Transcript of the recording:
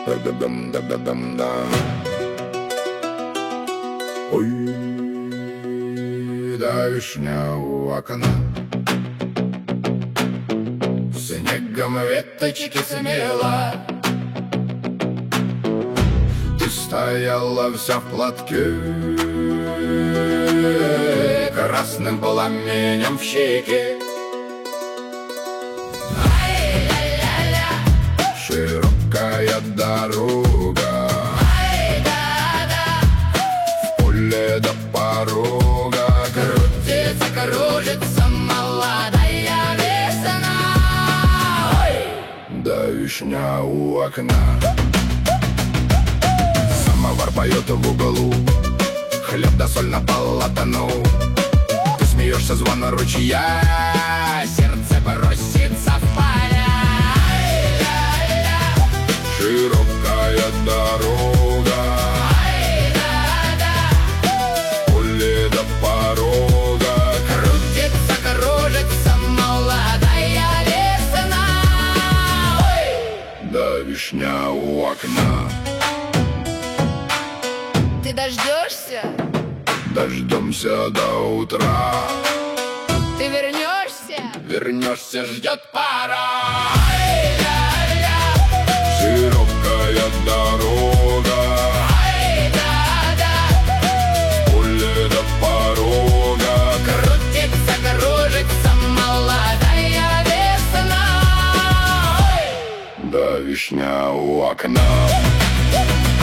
Да-да-дам-да-да-дам-да. Ой, да, вишня у окна. Снегом веточки смела. Ты стояла вся в платке, красным пламенем в щеке. Широкая дорога, в поле до порога. Крутится, кружится молодая весна. Да, вишня у окна. Самовар поет в углу, хлеб да соль на полотну. Ты смеешься, звона ручья, сердце бросится в поля. Широкая дорога, в поле до порога. Крутится, кружится молодая весна. Да, вишня у окна. Ты дождешься? Дождемся до утра. Ты вернешься? Вернешься, ждет пора. Широкая дорога, в поле до порога. Крутится, кружится молодая весна. Да, вишня у окна.